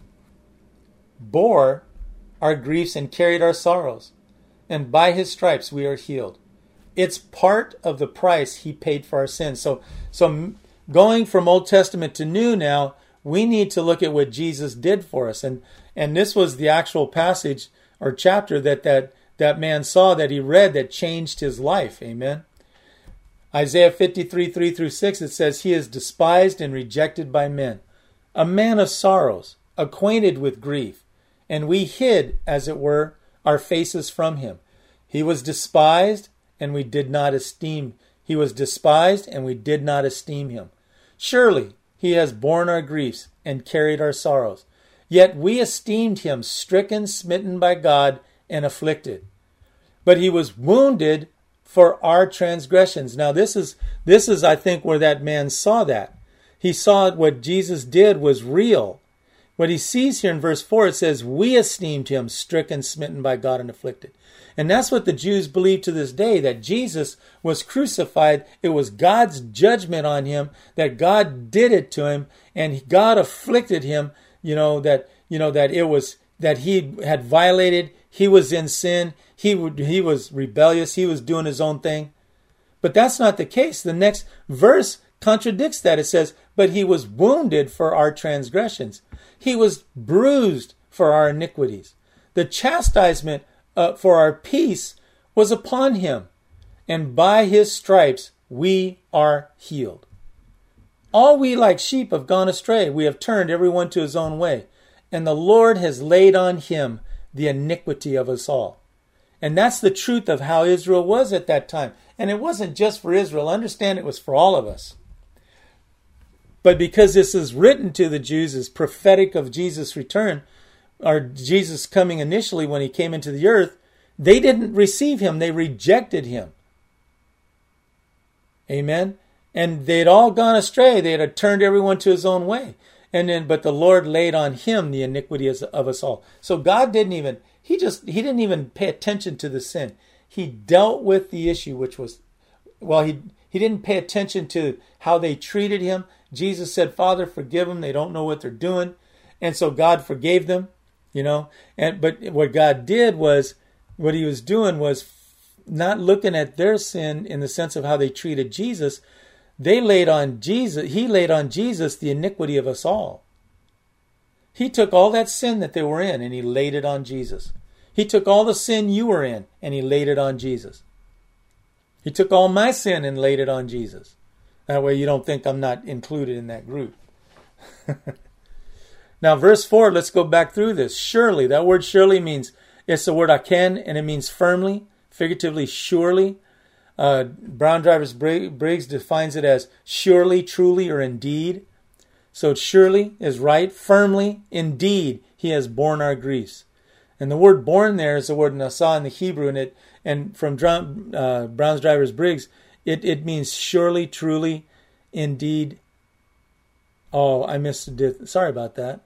bore our griefs and carried our sorrows, and by his stripes we are healed. It's part of the price he paid for our sins. So, so going from Old Testament to New now, we need to look at what Jesus did for us. And, and this was the actual passage or chapter that, that that man saw, that he read, that changed his life. Amen. Isaiah fifty-three, three through six, it says, he is despised and rejected by men, a man of sorrows, acquainted with grief. And we hid, as it were, our faces from him. He was despised, and we did not esteem. He was despised, and we did not esteem him. Surely he has borne our griefs and carried our sorrows. Yet we esteemed him stricken, smitten by God, and afflicted. But he was wounded for our transgressions. Now this is, this is, I think, where that man saw that. He saw what Jesus did was real. What he sees here in verse four, it says, we esteemed him stricken, smitten by God, and afflicted. And that's what the Jews believe to this day, that Jesus was crucified. It was God's judgment on him, that God did it to him, and God afflicted him, you know, that, you know, that it was, that he had violated, he was in sin, he would, he was rebellious, he was doing his own thing. But that's not the case. The next verse contradicts that. It says, but he was wounded for our transgressions. He was bruised for our iniquities. The chastisement uh, for our peace was upon him, and by his stripes we are healed. All we like sheep have gone astray. We have turned everyone to his own way. And the Lord has laid on him the iniquity of us all. And that's the truth of how Israel was at that time. And it wasn't just for Israel. Understand, it was for all of us. But because this is written to the Jews as prophetic of Jesus' return, or Jesus coming initially when he came into the earth, they didn't receive him. They rejected him. Amen. And they'd all gone astray. They had turned everyone to his own way. And then, but the Lord laid on him the iniquity of us all. So God didn't even, he just, he didn't even pay attention to the sin. He dealt with the issue, which was, well, he, he didn't pay attention to how they treated him. Jesus said, Father, forgive them. They don't know what they're doing. And so God forgave them, you know. And but what God did was, what he was doing was not looking at their sin in the sense of how they treated Jesus. They laid on Jesus, he laid on Jesus the iniquity of us all. He took all that sin that they were in and he laid it on Jesus. He took all the sin you were in and he laid it on Jesus. He took all my sin and laid it on Jesus. That way you don't think I'm not included in that group. Now, verse four, let's go back through this. Surely, that word surely means, it's the word aken, and it means firmly, figuratively, surely. Uh, Brown Drivers Briggs defines it as surely, truly, or indeed. So surely is right, firmly, indeed, he has borne our griefs. And the word borne there is the word nasa in the Hebrew, and it and from uh, Brown Drivers Briggs, it, it means surely, truly, indeed. Oh, I missed it. Sorry about that.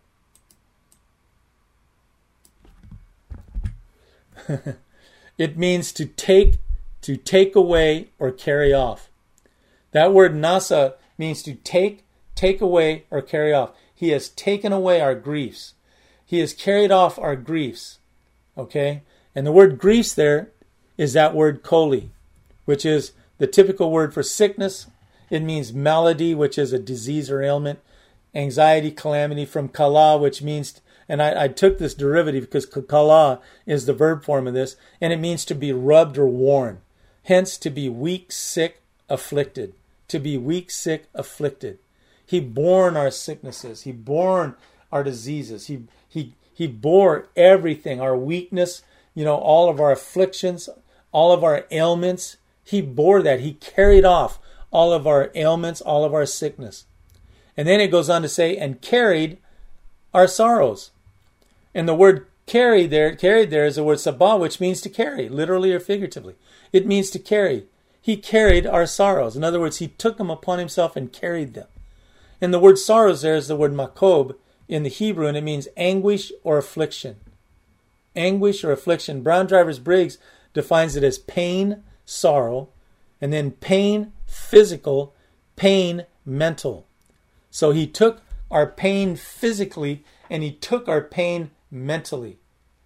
It means to take, to take away or carry off. That word nasa means to take, take away or carry off. He has taken away our griefs. He has carried off our griefs. Okay? And the word griefs there is that word koli, which is the typical word for sickness. It means malady, which is a disease or ailment. Anxiety, calamity, from kala, which means, and I, I took this derivative because kala is the verb form of this, and it means to be rubbed or worn. Hence, to be weak, sick, afflicted. To be weak, sick, afflicted. He bore our sicknesses. He bore our diseases. He he he bore everything, our weakness, you know, all of our afflictions, all of our ailments. He bore that. He carried off all of our ailments, all of our sickness. And then it goes on to say, and carried our sorrows. And the word carry there, carried there is the word sabah, which means to carry, literally or figuratively. It means to carry. He carried our sorrows. In other words, he took them upon himself and carried them. And the word sorrows there is the word makob in the Hebrew, and it means anguish or affliction. Anguish or affliction. Brown Drivers Briggs defines it as pain, sorrow, and then pain, physical, pain, mental. So he took our pain physically and he took our pain mentally.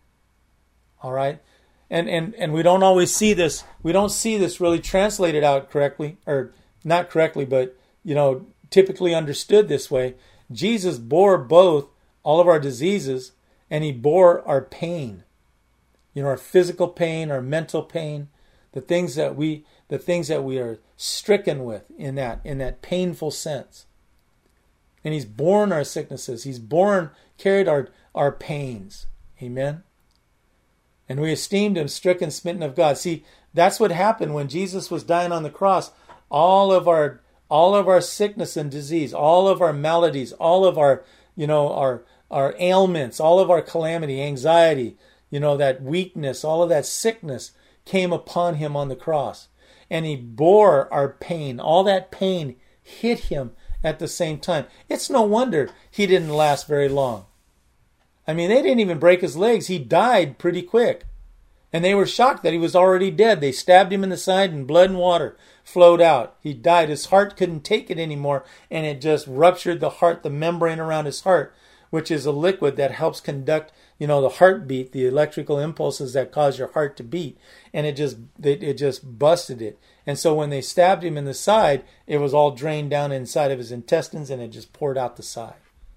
All right? And and and we don't always see this, we don't see this really translated out correctly, or not correctly, but, you know, typically understood this way. Jesus bore both all of our diseases and he bore our pain. You know, our physical pain, our mental pain, the things that we the things that we are stricken with in that in that painful sense. And he's borne our sicknesses. He's borne, carried our, our pains. Amen. And we esteemed him stricken, smitten of God. See, that's what happened when Jesus was dying on the cross. All of our all of our sickness and disease, all of our maladies, all of our, you know, our our ailments, all of our calamity, anxiety, you know, that weakness, all of that sickness came upon him on the cross. And he bore our pain. All that pain hit him at the same time. It's no wonder he didn't last very long. I mean, they didn't even break his legs. He died pretty quick. And they were shocked that he was already dead. They stabbed him in the side and blood and water flowed out. He died. His heart couldn't take it anymore, and it just ruptured the heart, the membrane around his heart, which is a liquid that helps conduct, you know, the heartbeat, the electrical impulses that cause your heart to beat. And it just it, it just busted it. And so when they stabbed him in the side, it was all drained down inside of his intestines and it just poured out the side.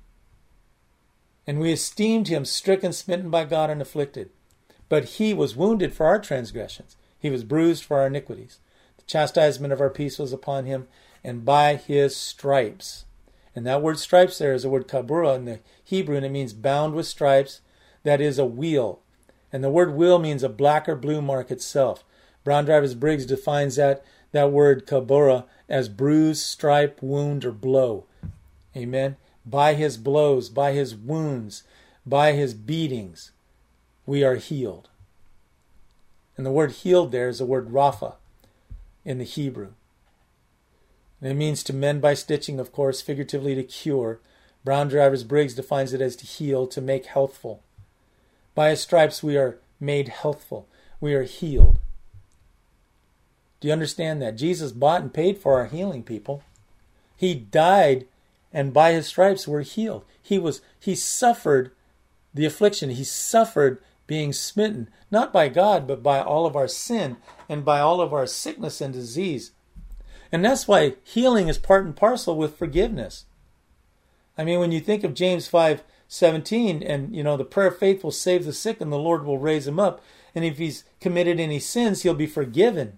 And we esteemed him stricken, smitten by God, and afflicted. But he was wounded for our transgressions. He was bruised for our iniquities. The chastisement of our peace was upon him, and by his stripes. And that word stripes there is the word kabura in the Hebrew, and it means bound with stripes. That is a wheel. And the word wheel means a black or blue mark itself. Brown Drivers Briggs defines that, that word kabura as bruise, stripe, wound, or blow. Amen. By his blows, by his wounds, by his beatings, we are healed. And the word healed there is the word rapha in the Hebrew. And it means to mend by stitching, of course, figuratively to cure. Brown Drivers Briggs defines it as to heal, to make healthful. By his stripes we are made healthful. We are healed. Do you understand that? Jesus bought and paid for our healing, people. He died, and by his stripes we're healed. He was he suffered the affliction. He suffered being smitten, not by God, but by all of our sin and by all of our sickness and disease. And that's why healing is part and parcel with forgiveness. I mean, when you think of James five seventeen, and, you know, the prayer of faith will save the sick and the Lord will raise him up. And if he's committed any sins, he'll be forgiven.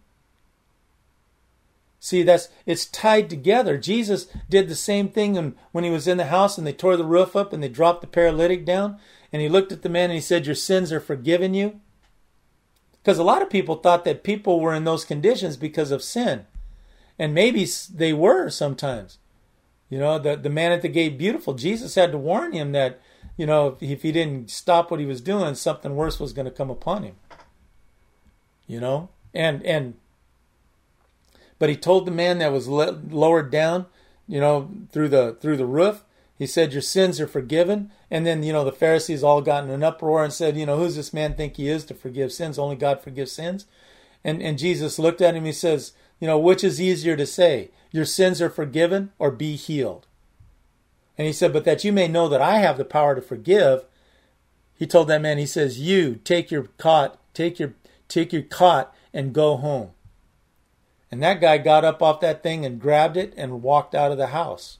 See, that's it's tied together. Jesus did the same thing when, when he was in the house and they tore the roof up and they dropped the paralytic down. And he looked at the man and he said, your sins are forgiven you. Because a lot of people thought that people were in those conditions because of sin. And maybe they were sometimes. You know, the, the man at the gate, beautiful. Jesus had to warn him that, you know, if he didn't stop what he was doing, something worse was going to come upon him. You know, and, and, but he told the man that was le- lowered down, you know, through the, through the roof, he said, your sins are forgiven. And then, you know, the Pharisees all got in an uproar and said, you know, who's this man think he is to forgive sins? Only God forgives sins. And, and Jesus looked at him, he says, you know, which is easier to say, your sins are forgiven or be healed? And he said, but that you may know that I have the power to forgive. He told that man, he says, you take your cot, take your, take your cot and go home. And that guy got up off that thing and grabbed it and walked out of the house.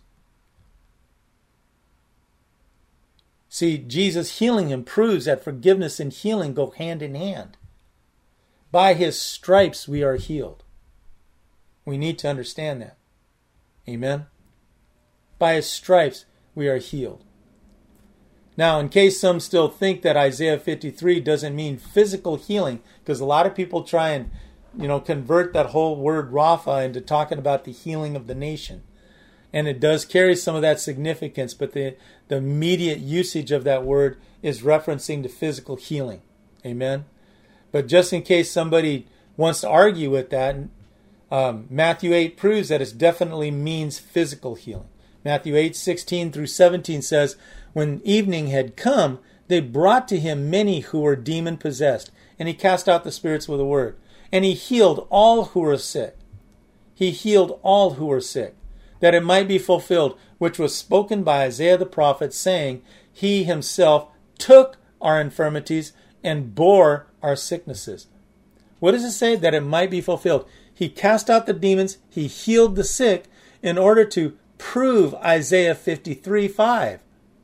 See, Jesus healing him proves that forgiveness and healing go hand in hand. By his stripes we are healed. We need to understand that. Amen. By his stripes we are healed. Now, in case some still think that Isaiah fifty-three doesn't mean physical healing, because a lot of people try and, you know, convert that whole word Rapha into talking about the healing of the nation. And it does carry some of that significance, but the, the immediate usage of that word is referencing to physical healing. Amen. But just in case somebody wants to argue with that, um, Matthew eight proves that it definitely means physical healing. Matthew eight, sixteen through seventeen says, when evening had come, they brought to him many who were demon-possessed, and he cast out the spirits with a word. And he healed all who were sick. He healed all who were sick, that it might be fulfilled, which was spoken by Isaiah the prophet, saying, he himself took our infirmities and bore our sicknesses. What does it say? That it might be fulfilled. He cast out the demons, he healed the sick, in order to prove Isaiah fifty-three five.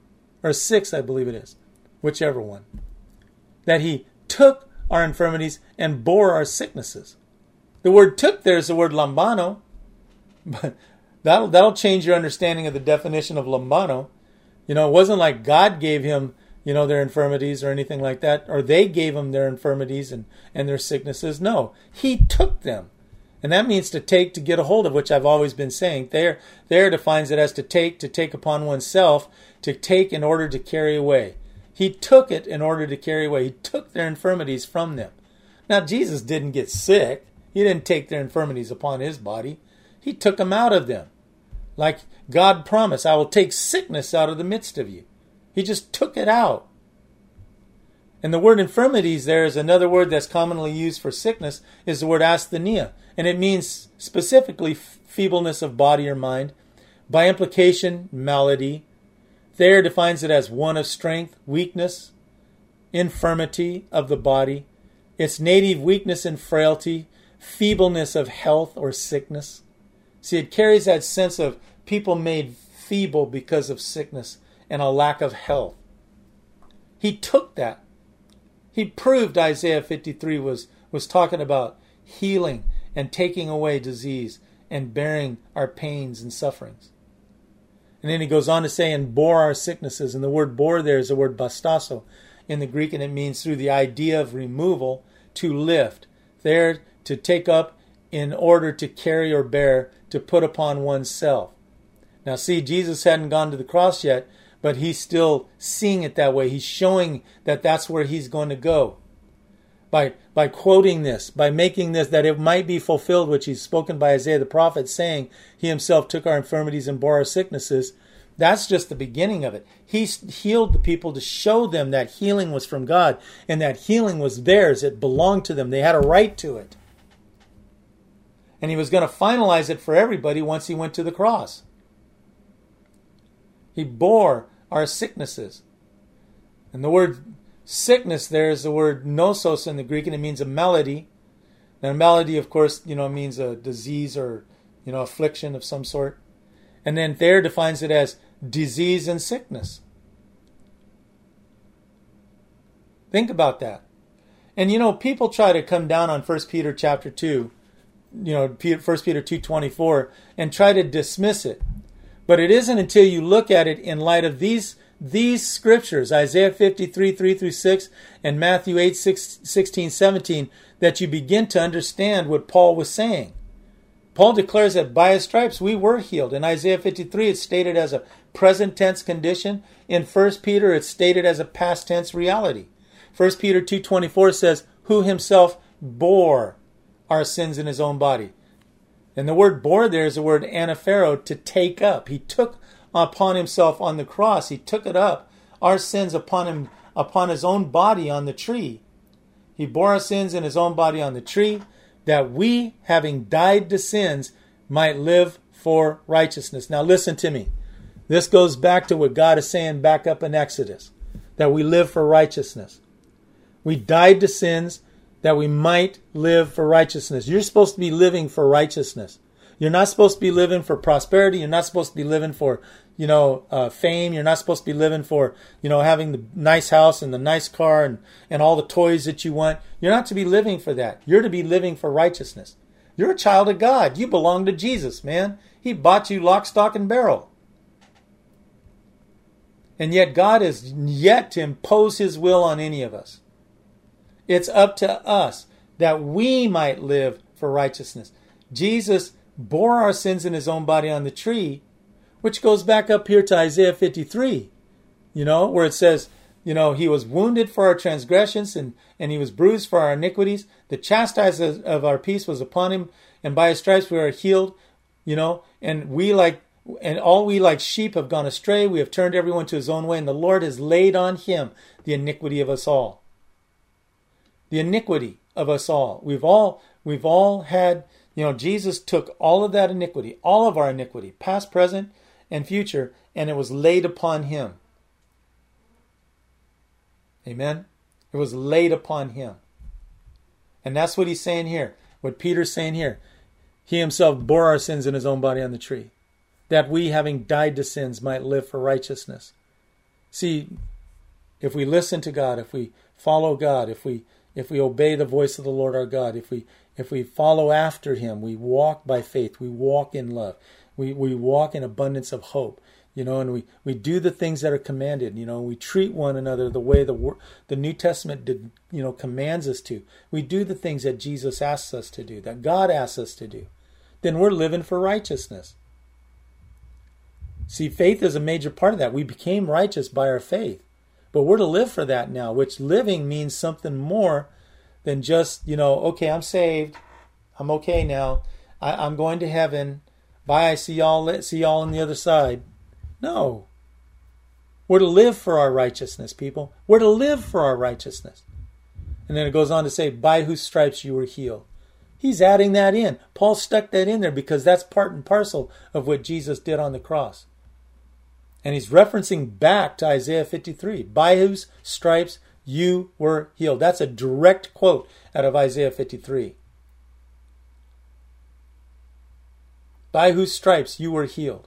Or six, I believe it is. Whichever one. That he took our infirmities and bore our sicknesses. The word took there is the word lambano. But that'll, that'll change your understanding of the definition of lambano. You know, it wasn't like God gave him, you know, their infirmities or anything like that. Or they gave him their infirmities and, and their sicknesses. No, he took them. And that means to take, to get a hold of, which I've always been saying. There, there defines it as to take, to take upon oneself, to take in order to carry away. He took it in order to carry away. He took their infirmities from them. Now, Jesus didn't get sick. He didn't take their infirmities upon his body. He took them out of them. Like God promised, I will take sickness out of the midst of you. He just took it out. And the word infirmities there is another word that's commonly used for sickness, is the word asthenia. And it means specifically feebleness of body or mind. By implication, malady. Thayer defines it as one of strength, weakness, infirmity of the body. Its native weakness and frailty, feebleness of health or sickness. See, it carries that sense of people made feeble because of sickness and a lack of health. He took that. He proved Isaiah fifty-three was, was talking about healing and taking away disease and bearing our pains and sufferings. And then he goes on to say, and bore our sicknesses. And the word bore there is the word bastasso in the Greek, and it means through the idea of removal, to lift. There, to take up in order to carry or bear, to put upon oneself. Now see, Jesus hadn't gone to the cross yet, but he's still seeing it that way. He's showing that that's where he's going to go. by by quoting this, by making this, that it might be fulfilled, which he's spoken by Isaiah the prophet, saying he himself took our infirmities and bore our sicknesses. That's just the beginning of it. He healed the people to show them that healing was from God, and that healing was theirs. It belonged to them. They had a right to it. And he was going to finalize it for everybody once he went to the cross. He bore our sicknesses. And the word sickness there is the word nosos in the Greek, and it means a malady. And a malady, of course, you know, means a disease or, you know, affliction of some sort. And then there defines it as disease and sickness. Think about that. And, you know, people try to come down on First Peter chapter two, you know, First Peter two twenty-four, and try to dismiss it. But it isn't until you look at it in light of these these scriptures, Isaiah fifty-three, three through six, and Matthew eight, six, sixteen, seventeen, that you begin to understand what Paul was saying. Paul declares that by his stripes we were healed. In Isaiah fifty-three, it's stated as a present tense condition. In First Peter, it's stated as a past tense reality. First Peter two twenty-four says, who himself bore our sins in his own body. And the word bore there is the word anaphero, to take up. He took upon himself on the cross. He took it up, our sins upon him, upon his own body on the tree. He bore our sins in his own body on the tree, that we, having died to sins, might live for righteousness. Now listen to me. This goes back to what God is saying back up in Exodus, that we live for righteousness. We died to sins that we might live for righteousness. You're supposed to be living for righteousness. You're not supposed to be living for prosperity. You're not supposed to be living for, you know, uh, fame. You're not supposed to be living for, you know, having the nice house and the nice car and, and all the toys that you want. You're not to be living for that. You're to be living for righteousness. You're a child of God. You belong to Jesus, man. He bought you lock, stock, and barrel. And yet God is yet to impose his will on any of us. It's up to us that we might live for righteousness. Jesus bore our sins in his own body on the tree, which goes back up here to Isaiah fifty-three, you know, where it says, you know, he was wounded for our transgressions and, and he was bruised for our iniquities. The chastisement of our peace was upon him, and by his stripes we are healed, you know, and we like, and all we like sheep have gone astray. We have turned everyone to his own way, and the Lord has laid on him the iniquity of us all. The iniquity of us all. We've all, we've all had, you know, Jesus took all of that iniquity, all of our iniquity, past, present, and future, and it was laid upon him. Amen? It was laid upon him. And that's what he's saying here, what Peter's saying here. He himself bore our sins in his own body on the tree, that we, having died to sins, might live for righteousness. See, if we listen to God, if we follow God, if we if we obey the voice of the Lord our God, if we if we follow after him, we walk by faith, we walk in love, we, we walk in abundance of hope, you know, and we, we do the things that are commanded, you know, we treat one another the way the the New Testament did, you know, commands us to. We do the things that Jesus asks us to do, that God asks us to do. Then we're living for righteousness. See, faith is a major part of that. We became righteous by our faith. But we're to live for that now, which living means something more than just, you know, okay, I'm saved. I'm okay now. I, I'm going to heaven. Bye, I see y'all, see y'all on the other side. No. We're to live for our righteousness, people. We're to live for our righteousness. And then it goes on to say, by whose stripes you were healed. He's adding that in. Paul stuck that in there because that's part and parcel of what Jesus did on the cross. And he's referencing back to Isaiah fifty-three. By whose stripes you were healed. That's a direct quote out of Isaiah fifty-three. By whose stripes you were healed.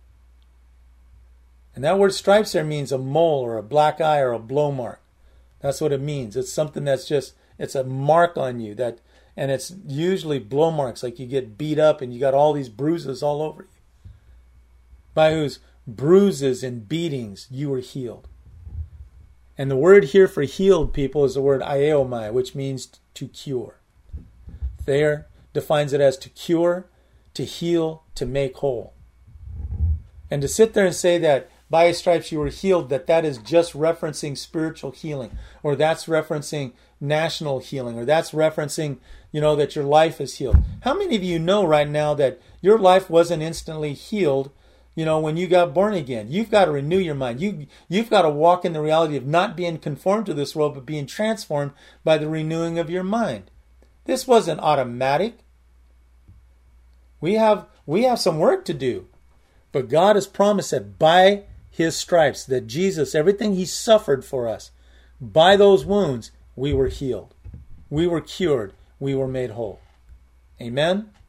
And that word stripes there means a mole or a black eye or a blow mark. That's what it means. It's something that's just, it's a mark on you. that, And it's usually blow marks, like you get beat up and you got all these bruises all over you. By whose bruises and beatings you were healed. And the word here for healed, people, is the word aiomai, which means to cure. There defines it as to cure, to heal, to make whole. And to sit there and say that by his stripes you were healed, that that is just referencing spiritual healing, or that's referencing national healing, or that's referencing, you know, that your life is healed. How many of you know right now that your life wasn't instantly healed, you know, when you got born again? You've got to renew your mind. You, you've got to walk in the reality of not being conformed to this world, but being transformed by the renewing of your mind. This wasn't automatic. We have, we have some work to do. But God has promised that by his stripes, that Jesus, everything he suffered for us, by those wounds, we were healed. We were cured. We were made whole. Amen?